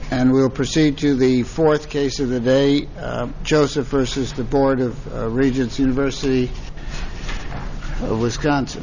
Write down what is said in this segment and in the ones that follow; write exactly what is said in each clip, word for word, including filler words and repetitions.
And we'll proceed to the fourth case of the day, uh, Joseph versus the Board of uh, Regents, University of Wisconsin.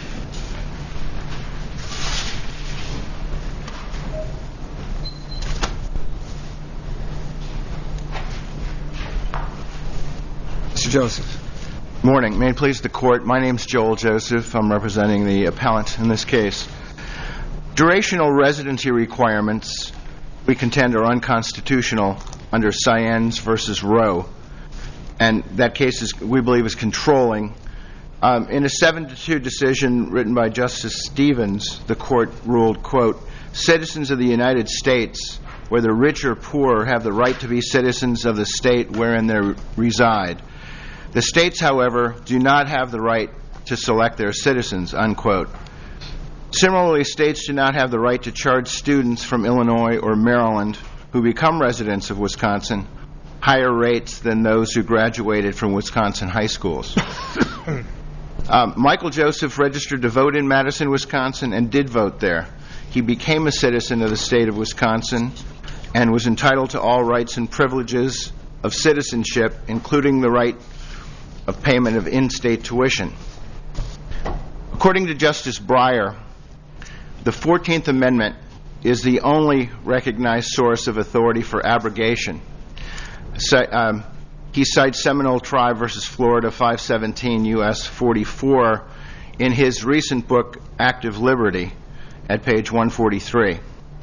Mister Joseph. Morning. May it please the Court, my name is Joel Joseph. I'm representing the appellant in this case. Durational residency requirements, we contend, are unconstitutional under Saenz versus Roe, and that case, is, we believe, is controlling. Um, in a seven to two decision written by Justice Stevens, the Court ruled, quote, citizens of the United States, whether rich or poor, have the right to be citizens of the state wherein they reside. The states, however, do not have the right to select their citizens, unquote. Similarly, states do not have the right to charge students from Illinois or Maryland who become residents of Wisconsin higher rates than those who graduated from Wisconsin high schools. um, Michael Joseph registered to vote in Madison, Wisconsin, and did vote there. He became a citizen of the state of Wisconsin and was entitled to all rights and privileges of citizenship, including the right of payment of in-state tuition. According to Justice Breyer, the fourteenth Amendment is the only recognized source of authority for abrogation. So, um, he cites Seminole Tribe versus Florida, five seventeen U S forty-four, in his recent book, Active Liberty, at page one forty-three.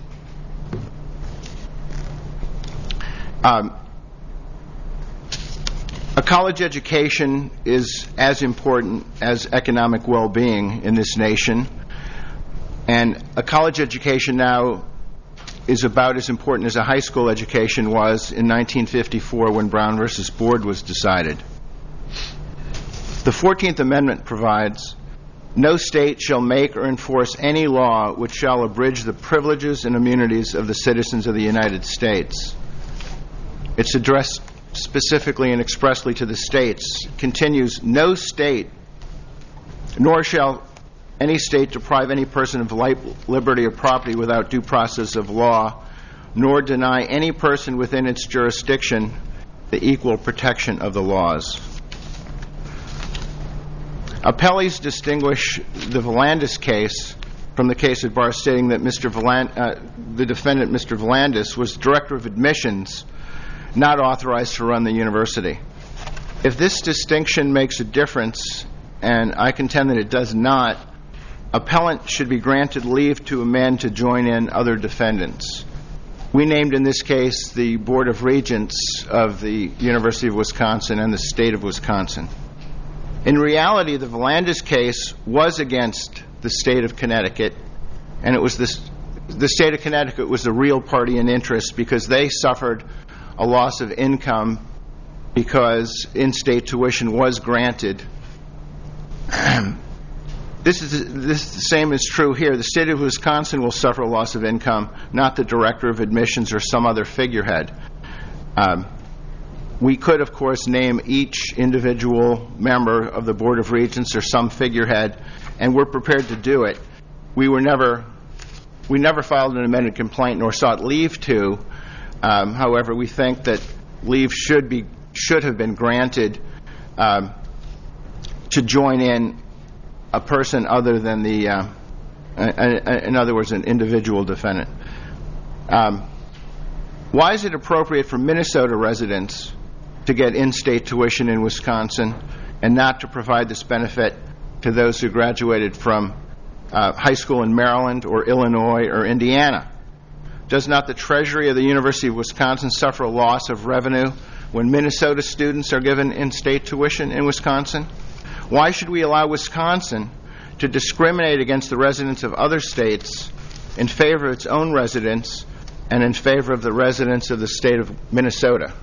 Um, a college education is as important as economic well-being in this nation. And a college education now is about as important as a high school education was in nineteen fifty-four when Brown versus Board was decided. The fourteenth Amendment provides, no state shall make or enforce any law which shall abridge the privileges and immunities of the citizens of the United States. It's addressed specifically and expressly to the states. It continues, no state, nor shall any state deprive any person of life, liberty, or property without due process of law, nor deny any person within its jurisdiction the equal protection of the laws. Appellees distinguish the Volandis case from the case at bar, stating that Mister Voland, uh, the defendant, Mister Volandis, was director of admissions, not authorized to run the university. If this distinction makes a difference, and I contend that it does not, appellant should be granted leave to amend to join in other defendants. We named in this case the Board of Regents of the University of Wisconsin and the state of Wisconsin. In reality, the Volandis case was against the state of Connecticut, and it was this, the state of Connecticut was the real party in interest because they suffered a loss of income because in-state tuition was granted. This is this the same is true here. The state of Wisconsin will suffer a loss of income, not the director of admissions or some other figurehead. Um, we could, of course, name each individual member of the Board of Regents or some figurehead, and we're prepared to do it. We were never we never filed an amended complaint nor sought leave to. Um, however, we think that leave should be should have been granted um, to join in a person other than the, uh, in other words, an individual defendant. Um, why is it appropriate for Minnesota residents to get in-state tuition in Wisconsin and not to provide this benefit to those who graduated from uh, high school in Maryland or Illinois or Indiana? Does not the Treasury of the University of Wisconsin suffer a loss of revenue when Minnesota students are given in-state tuition in Wisconsin? Why should we allow Wisconsin to discriminate against the residents of other states in favor of its own residents and in favor of the residents of the state of Minnesota?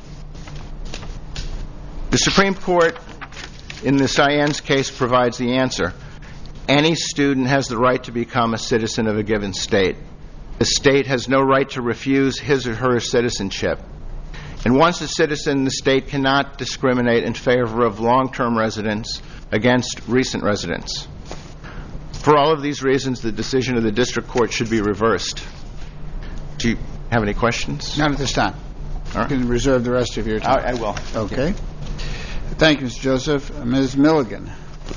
The Supreme Court in the Saenz case provides the answer. Any student has the right to become a citizen of a given state. The state has no right to refuse his or her citizenship. And once a citizen, the state cannot discriminate in favor of long-term residents against recent residents. For all of these reasons, the decision of the district court should be reversed. To Have any questions? None at this time. All right. You can reserve the rest of your time. I, I will. Okay. Thank you, Mister Joseph. Uh, Miz Milligan.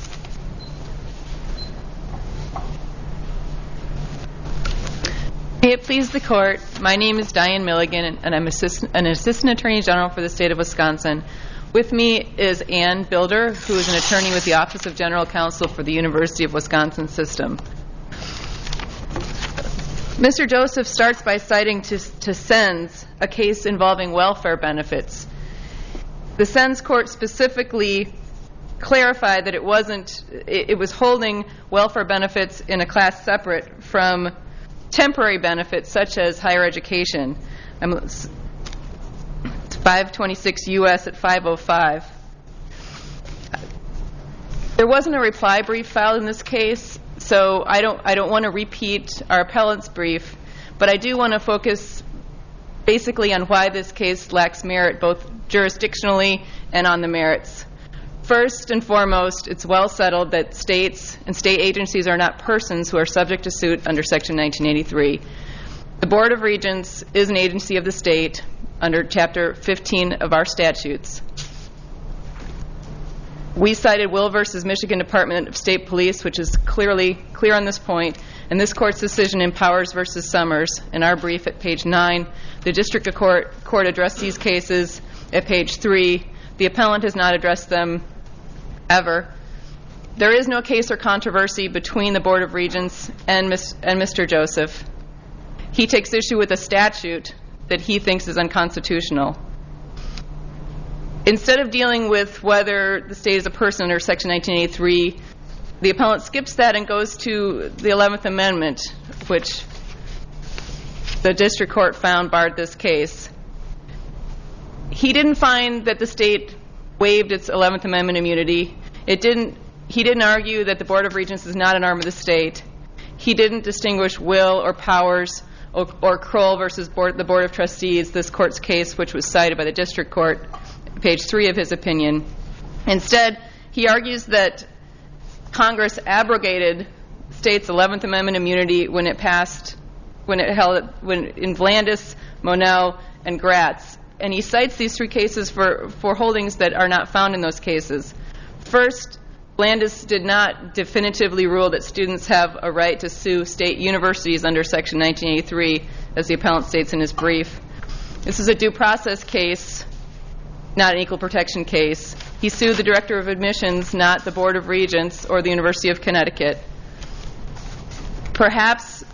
May it please the Court, my name is Diane Milligan, and I'm assistant, an Assistant Attorney General for the state of Wisconsin. With me is Ann Bilder, who is an attorney with the Office of General Counsel for the University of Wisconsin System. Mister Joseph starts by citing to, to Sens a case involving welfare benefits. The Sens court specifically clarified that it wasn't, it, it was holding welfare benefits in a class separate from temporary benefits such as higher education. I'm, it's five twenty-six U S at five oh five. There wasn't a reply brief filed in this case, so I don't I don't want to repeat our appellant's brief, but I do want to focus basically on why this case lacks merit, both jurisdictionally and on the merits. First and foremost, it's well settled that states and state agencies are not persons who are subject to suit under Section nineteen eighty-three. The Board of Regents is an agency of the state under Chapter fifteen of our statutes. We cited Will versus Michigan Department of State Police, which is clearly clear on this point, and this court's decision in Powers versus Summers. In our brief at page nine, the district court, court addressed these cases at page three. The appellant has not addressed them ever. There is no case or controversy between the Board of Regents and, Miz, and Mister Joseph. He takes issue with a statute that he thinks is unconstitutional. Instead of dealing with whether the state is a person under Section nineteen eighty-three, the appellant skips that and goes to the eleventh Amendment, which the district court found barred this case. He didn't find that the state waived its eleventh Amendment immunity. It didn't. He didn't argue that the Board of Regents is not an arm of the state. He didn't distinguish Will or Powers or, or Kroll versus board, the Board of Trustees, this court's case, which was cited by the district court, page three of his opinion. Instead, he argues that Congress abrogated state's eleventh Amendment immunity when it passed, when it held, when in Vlandis, Monell, and Gratz. And he cites these three cases for, for holdings that are not found in those cases. First, Vlandis did not definitively rule that students have a right to sue state universities under Section nineteen eighty-three, as the appellant states in his brief. This is a due process case, not an equal protection case. He sued the Director of Admissions, not the Board of Regents or the University of Connecticut. Perhaps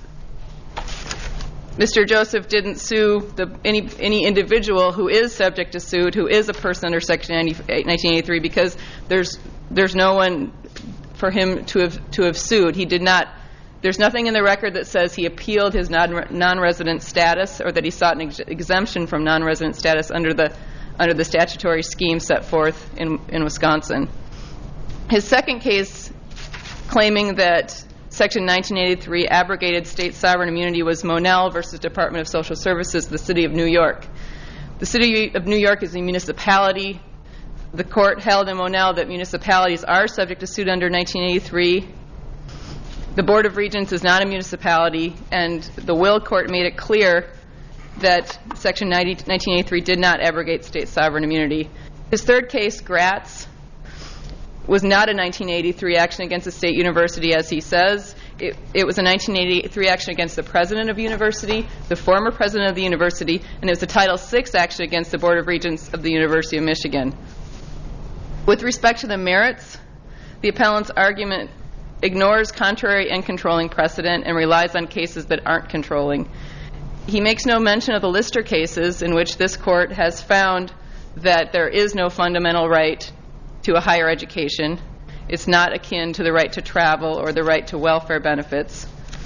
Mister Joseph didn't sue the, any, any individual who is subject to suit, who is a person under Section nineteen eighty-three, because there's there's no one for him to have to have sued. He did not. There's nothing in the record that says he appealed his non, non-resident status or that he sought an ex- exemption from non-resident status under the under the statutory scheme set forth in, in Wisconsin. His second case, claiming that Section nineteen eighty-three abrogated state sovereign immunity, was Monell versus Department of Social Services, the City of New York. The City of New York is a municipality. The court held in Monell that municipalities are subject to suit under nineteen eighty-three. The Board of Regents is not a municipality, and the Will Court made it clear that Section nineteen eighty-three did not abrogate state sovereign immunity. His third case, Gratz, was not a nineteen eighty-three action against a state university, as he says. It, it was a nineteen eighty-three action against the president of the university, the former president of the university, and it was a Title six action against the Board of Regents of the University of Michigan. With respect to the merits, the appellant's argument ignores contrary and controlling precedent and relies on cases that aren't controlling. He makes no mention of the Lister cases in which this court has found that there is no fundamental right to a higher education. It's not akin to the right to travel or the right to welfare benefits,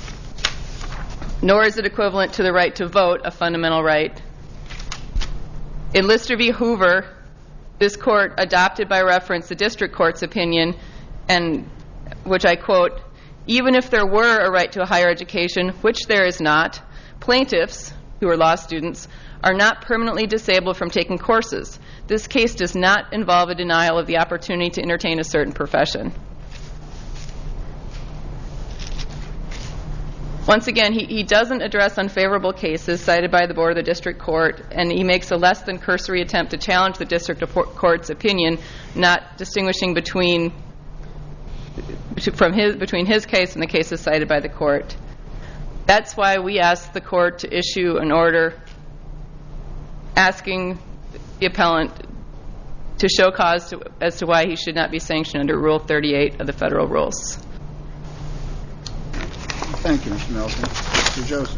nor is it equivalent to the right to vote, a fundamental right. In Lister v. Hoover, this court adopted by reference the district court's opinion, and which I quote, "Even if there were a right to a higher education, which there is not, plaintiffs, who are law students, are not permanently disabled from taking courses. This case does not involve a denial of the opportunity to entertain a certain profession." Once again, he, he doesn't address unfavorable cases cited by the board of the district court, and he makes a less than cursory attempt to challenge the district court's opinion, not distinguishing between from his between his case and the cases cited by the court. That's why we asked the court to issue an order asking the appellant to show cause to, as to why he should not be sanctioned under Rule thirty-eight of the federal rules. Thank you, Mister Melton. Mister Joseph.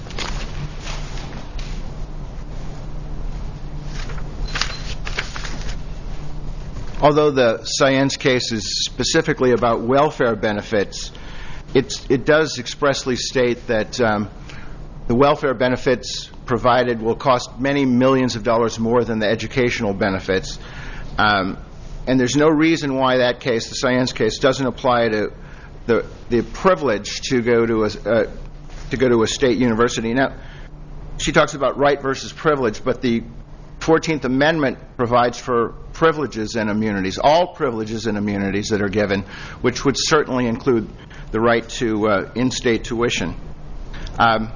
Although the Saenz case is specifically about welfare benefits, it's, it does expressly state that um, the welfare benefits provided will cost many millions of dollars more than the educational benefits. Um, and there's no reason why that case, the Saenz case, doesn't apply to the the privilege to go to a uh, to go to a state university. Now, she talks about right versus privilege, but the fourteenth Amendment provides for privileges and immunities, all privileges and immunities that are given, which would certainly include the right to uh, in-state tuition. Um,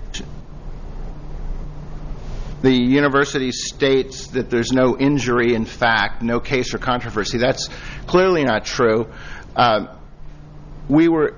the university states that there's no injury in fact, no case or controversy. That's clearly not true. Uh, we were,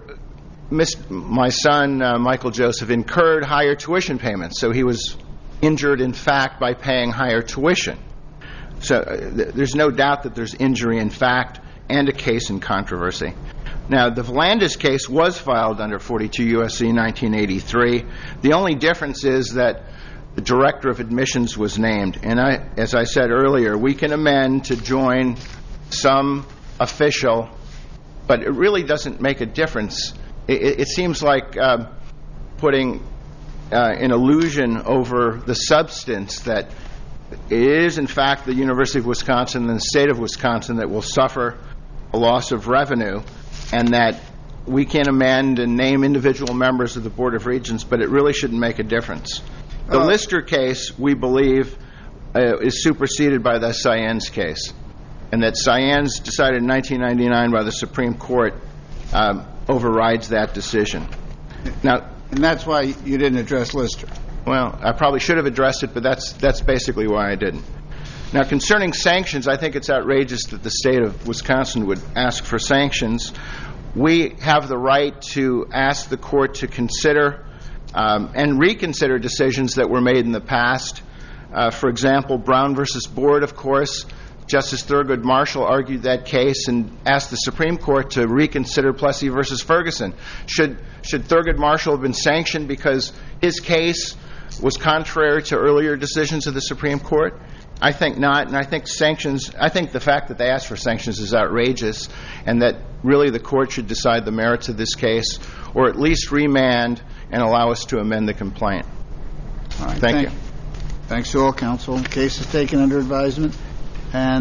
my son, uh, Michael Joseph, incurred higher tuition payments, so he was injured in fact by paying higher tuition. So uh, th- there's no doubt that there's injury in fact and a case in controversy. Now, the Volandis case was filed under forty-two U S C nineteen eighty-three. The only difference is that the director of admissions was named. And I, as I said earlier, we can amend to join some official, but it really doesn't make a difference. It, it seems like uh, putting uh, an illusion over the substance that it is, in fact, the University of Wisconsin and the state of Wisconsin that will suffer a loss of revenue, and that we can amend and name individual members of the Board of Regents, but it really shouldn't make a difference. The uh, Lister case, we believe, uh, is superseded by the Saenz case, and that Saenz, decided in nineteen ninety-nine by the Supreme Court, um, overrides that decision. Now, and that's why you didn't address Lister. Well, I probably should have addressed it, but that's that's basically why I didn't. Now, concerning sanctions, I think it's outrageous that the state of Wisconsin would ask for sanctions. We have the right to ask the court to consider um, and reconsider decisions that were made in the past. Uh, for example, Brown versus Board, of course. Justice Thurgood Marshall argued that case and asked the Supreme Court to reconsider Plessy versus Ferguson. Should should Thurgood Marshall have been sanctioned because his case was contrary to earlier decisions of the Supreme Court? I think not, and I think sanctions, I think the fact that they asked for sanctions is outrageous, and that really the court should decide the merits of this case, or at least remand and allow us to amend the complaint. All right, thank, thank you. Thanks to all counsel. The case is taken under advisement. And